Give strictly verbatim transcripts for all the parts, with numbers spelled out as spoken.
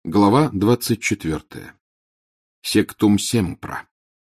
Глава двадцать четвертая. Сектум семпра.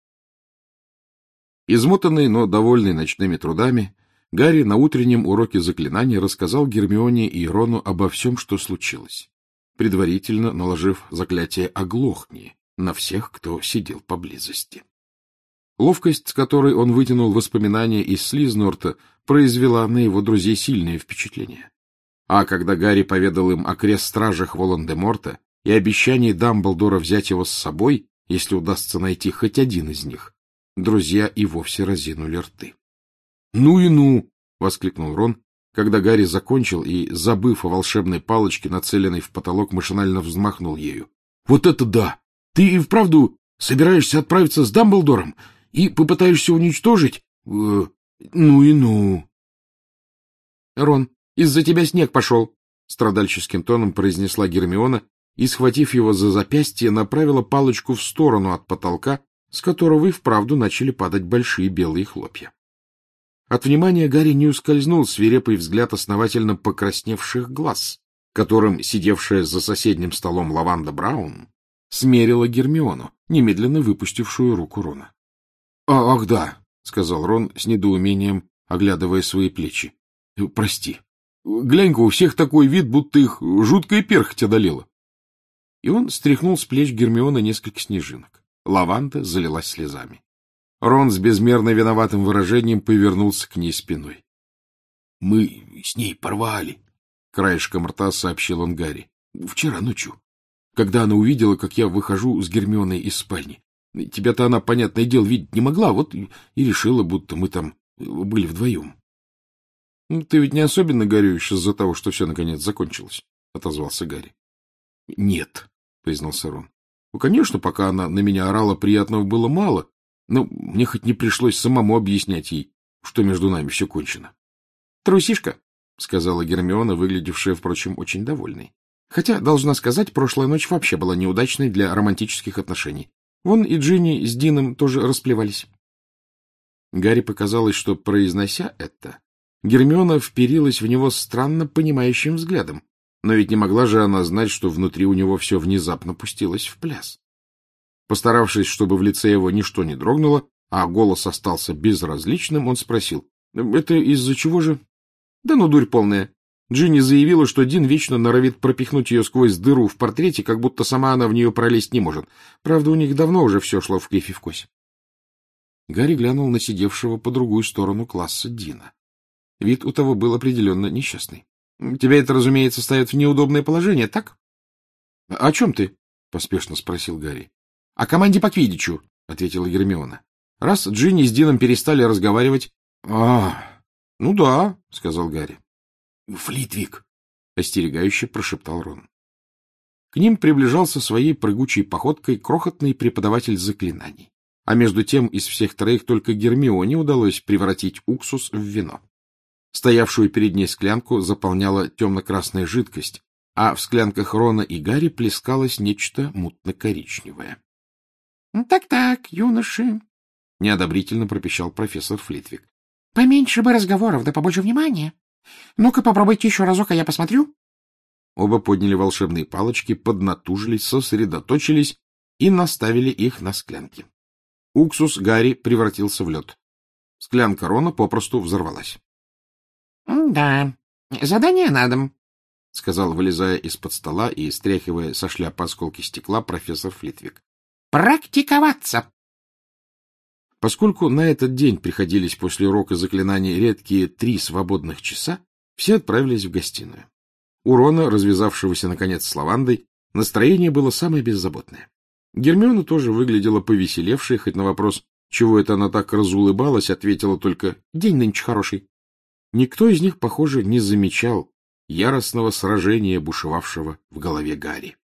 Измотанный, но довольный ночными трудами, Гарри на утреннем уроке заклинаний рассказал Гермионе и Рону обо всем, что случилось, предварительно наложив заклятие «Оглохни» на всех, кто сидел поблизости. Ловкость, с которой он вытянул воспоминания из Слизнорта, произвела на его друзей сильное впечатление. А когда Гарри поведал им о крест-стражах Волан-де-Морта и обещании Дамблдора взять его с собой, если удастся найти хоть один из них, друзья и вовсе разинули рты. — Ну и ну! — воскликнул Рон, когда Гарри закончил и, забыв о волшебной палочке, нацеленной в потолок, машинально взмахнул ею. — Вот это да! Ты и вправду собираешься отправиться с Дамблдором и попытаешься уничтожить? Э, ну и ну! — Рон, из-за тебя снег пошел! — страдальческим тоном произнесла Гермиона и, схватив его за запястье, направила палочку в сторону от потолка, с которого и вправду начали падать большие белые хлопья. От внимания Гарри не ускользнул свирепый взгляд основательно покрасневших глаз, которым сидевшая за соседним столом Лаванда Браун смерила Гермиону, немедленно выпустившую руку Рона. — Ах, да, — сказал Рон с недоумением, оглядывая свои плечи. — Прости. Глянь-ка, у всех такой вид, будто их жуткая перхоть одолела. И он стряхнул с плеч Гермионы несколько снежинок. Лаванда залилась слезами. Рон с безмерно виноватым выражением повернулся к ней спиной. — Мы с ней порвали, — краешком рта сообщил он Гарри. — Вчера ночью, когда она увидела, как я выхожу с Гермионой из спальни. Тебя-то она, понятное дело, видеть не могла, вот и решила, будто мы там были вдвоем. — Ты ведь не особенно горюешь из-за того, что все наконец закончилось, — отозвался Гарри. — Нет, — признался Рон. — Ну, конечно, пока она на меня орала, приятного было мало, но мне хоть не пришлось самому объяснять ей, что между нами все кончено. — Трусишка, — сказала Гермиона, выглядевшая, впрочем, очень довольной. Хотя, должна сказать, прошлая ночь вообще была неудачной для романтических отношений. Вон и Джинни с Дином тоже расплевались. Гарри показалось, что, произнося это, Гермиона вперилась в него странно понимающим взглядом. Но ведь не могла же она знать, что внутри у него все внезапно пустилось в пляс. Постаравшись, чтобы в лице его ничто не дрогнуло, а голос остался безразличным, он спросил: — Это из-за чего же? — Да ну, дурь полная. Джинни заявила, что Дин вечно норовит пропихнуть ее сквозь дыру в портрете, как будто сама она в нее пролезть не может. Правда, у них давно уже все шло в кривь и в кось. Гарри глянул на сидевшего по другую сторону класса Дина. Вид у того был определенно несчастный. — Тебя это, разумеется, ставит в неудобное положение, так? — О чем ты? — поспешно спросил Гарри. — О команде по квиддичу, — ответила Гермиона. — Раз Джинни с Дином перестали разговаривать... — А, ну да, — сказал Гарри. — Флитвик, — остерегающе прошептал Рон. К ним приближался своей прыгучей походкой крохотный преподаватель заклинаний. А между тем из всех троих только Гермионе удалось превратить уксус в вино. Стоявшую перед ней склянку заполняла темно-красная жидкость, а в склянках Рона и Гарри плескалось нечто мутно-коричневое. — Так-так, юноши, — неодобрительно пропищал профессор Флитвик. — Поменьше бы разговоров, да побольше внимания. Ну-ка попробуйте еще разок, а я посмотрю. Оба подняли волшебные палочки, поднатужились, сосредоточились и наставили их на склянки. Уксус Гарри превратился в лед. Склянка Рона попросту взорвалась. — Да, задание на дом, — сказал, вылезая из-под стола и стряхивая со шляпы осколки стекла, профессор Флитвик. — Практиковаться! Поскольку на этот день приходились после урока заклинаний редкие три свободных часа, все отправились в гостиную. У Рона, развязавшегося, наконец, с Лавандой, настроение было самое беззаботное. Гермиона тоже выглядела повеселевшей, хоть на вопрос, чего это она так разулыбалась, ответила только «День нынче хороший». Никто из них, похоже, не замечал яростного сражения, бушевавшего в голове Гарри.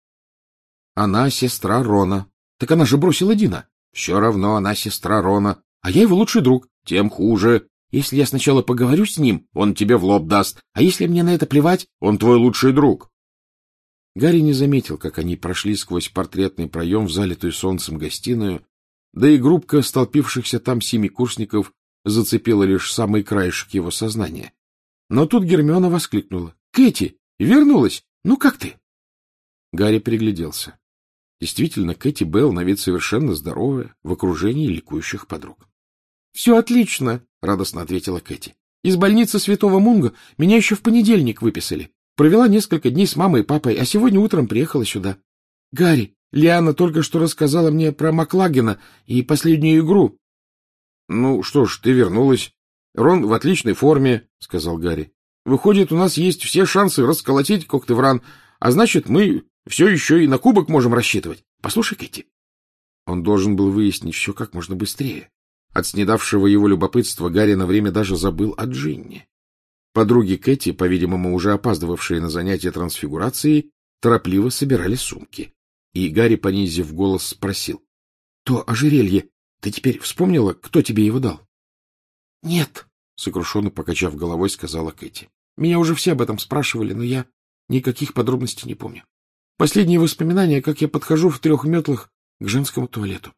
Она сестра Рона. Так она же бросила Дина. Все равно она сестра Рона. А я его лучший друг. Тем хуже. Если я сначала поговорю с ним, он тебе в лоб даст. А если мне на это плевать, он твой лучший друг. Гарри не заметил, как они прошли сквозь портретный проем в залитую солнцем гостиную, да и группка столпившихся там семикурсников зацепила лишь самый краешек его сознания. Но тут Гермиона воскликнула: — Кэти, вернулась! Ну как ты? Гарри пригляделся. Действительно, Кэти Белл на вид совершенно здоровая, в окружении ликующих подруг. — Все отлично, — радостно ответила Кэти. — Из больницы Святого Мунга меня еще в понедельник выписали. Провела несколько дней с мамой и папой, а сегодня утром приехала сюда. Гарри, Лиана только что рассказала мне про Маклагена и последнюю игру. — Ну что ж, ты вернулась. Рон в отличной форме, — сказал Гарри. — Выходит, у нас есть все шансы расколотить Когтевран, а значит, мы все еще и на кубок можем рассчитывать. Послушай, Кэти. Он должен был выяснить все как можно быстрее. От снедавшего его любопытства Гарри на время даже забыл о Джинни. Подруги Кэти, по-видимому, уже опаздывавшие на занятия трансфигурацией, торопливо собирали сумки. И Гарри, понизив голос, спросил. — То ожерелье, ты теперь вспомнила, кто тебе его дал? — Нет, — сокрушенно покачав головой, сказала Кэти. — Меня уже все об этом спрашивали, но я никаких подробностей не помню. Последние воспоминания, как я подхожу в трех метлах к женскому туалету.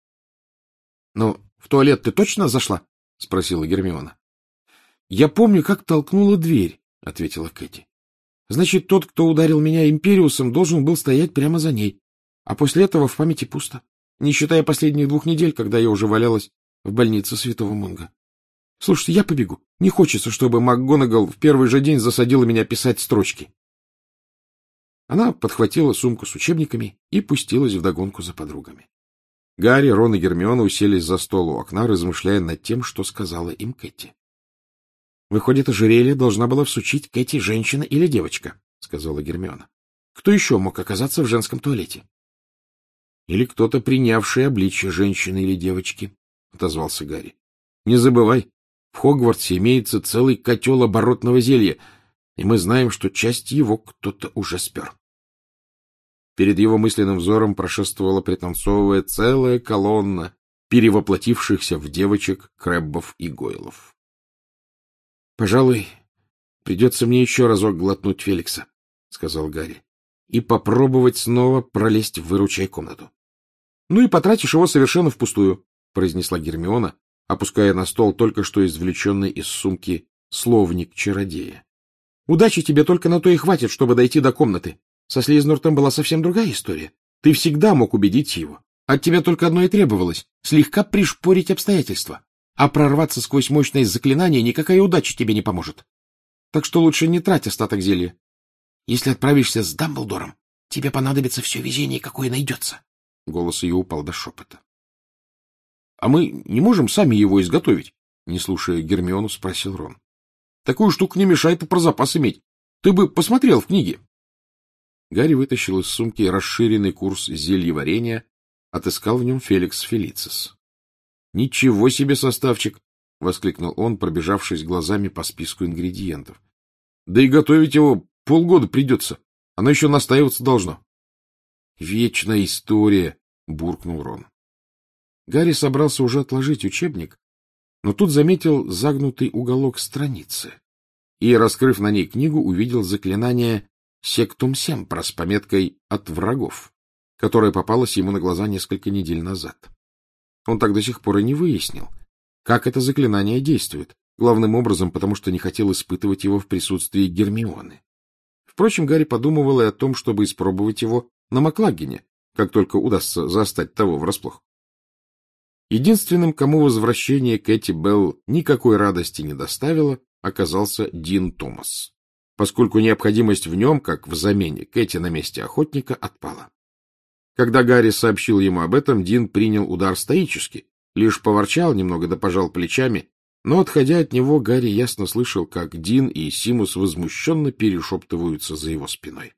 — Но в туалет ты точно зашла? — спросила Гермиона. — Я помню, как толкнула дверь, — ответила Кэти. — Значит, тот, кто ударил меня империусом, должен был стоять прямо за ней. А после этого в памяти пусто, не считая последних двух недель, когда я уже валялась в больнице Святого Мунга. Слушайте, я побегу. Не хочется, чтобы МакГонагал в первый же день засадила меня писать строчки. Она подхватила сумку с учебниками и пустилась вдогонку за подругами. Гарри, Рон и Гермиона уселись за стол у окна, размышляя над тем, что сказала им Кэти. — Выходит, ожерелье должна была всучить Кэти женщина или девочка, — сказала Гермиона. — Кто еще мог оказаться в женском туалете? — Или кто-то, принявший обличье женщины или девочки, — отозвался Гарри. — Не забывай, в Хогвартсе имеется целый котел оборотного зелья, и мы знаем, что часть его кто-то уже спер. Перед его мысленным взором прошествовала, пританцовывая, целая колонна перевоплотившихся в девочек Крэббов и Гойлов. — Пожалуй, придется мне еще разок глотнуть Феликса, — сказал Гарри, — и попробовать снова пролезть в выручай-комнату. — Ну и потратишь его совершенно впустую, — произнесла Гермиона, опуская на стол только что извлеченный из сумки словник чародея. — Удачи тебе только на то и хватит, чтобы дойти до комнаты. Со Слизнуртом была совсем другая история. Ты всегда мог убедить его. От тебя только одно и требовалось — слегка пришпорить обстоятельства. А прорваться сквозь мощное заклинание никакая удача тебе не поможет. Так что лучше не трать остаток зелья. Если отправишься с Дамблдором, тебе понадобится все везение, какое найдется. Голос ее упал до шепота. — А мы не можем сами его изготовить? — не слушая Гермиону, спросил Рон. — Такую штуку не мешает и про запас иметь. Ты бы посмотрел в книге. Гарри вытащил из сумки расширенный курс зельеварения, отыскал в нем Феликс Фелицис. — Ничего себе составчик! — воскликнул он, пробежавшись глазами по списку ингредиентов. — Да и готовить его полгода придется. Оно еще настаиваться должно. — Вечная история! — буркнул Рон. Гарри собрался уже отложить учебник, но тут заметил загнутый уголок страницы и, раскрыв на ней книгу, увидел заклинание «Сектум Семпра» с пометкой «От врагов», которая попалась ему на глаза несколько недель назад. Он так до сих пор и не выяснил, как это заклинание действует, главным образом потому, что не хотел испытывать его в присутствии Гермионы. Впрочем, Гарри подумывал и о том, чтобы испробовать его на Маклагене, как только удастся застать того врасплох. Единственным, кому возвращение Кэти Белл никакой радости не доставило, оказался Дин Томас, поскольку необходимость в нем, как в замене Кэти на месте охотника, отпала. Когда Гарри сообщил ему об этом, Дин принял удар стоически, лишь поворчал немного да пожал плечами, но, отходя от него, Гарри ясно слышал, как Дин и Симус возмущенно перешептываются за его спиной.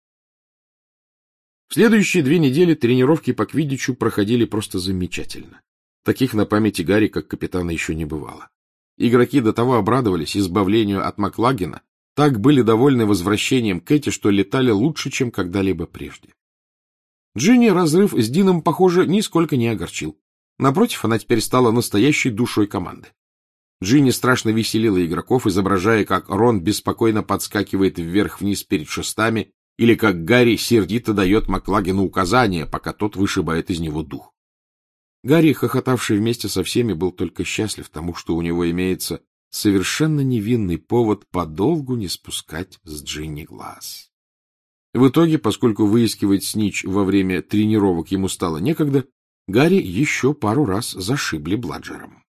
В следующие две недели тренировки по квиддичу проходили просто замечательно. Таких на памяти Гарри, как капитана, еще не бывало. Игроки до того обрадовались избавлению от Маклагена, так были довольны возвращением Кэти, что летали лучше, чем когда-либо прежде. Джинни разрыв с Дином, похоже, нисколько не огорчил. Напротив, она теперь стала настоящей душой команды. Джинни страшно веселила игроков, изображая, как Рон беспокойно подскакивает вверх-вниз перед шестами, или как Гарри сердито дает Маклагену указания, пока тот вышибает из него дух. Гарри, хохотавший вместе со всеми, был только счастлив тому, что у него имеется совершенно невинный повод подолгу не спускать с Джинни глаз. В итоге, поскольку выискивать снитч во время тренировок ему стало некогда, Гарри еще пару раз зашибли Бладжером.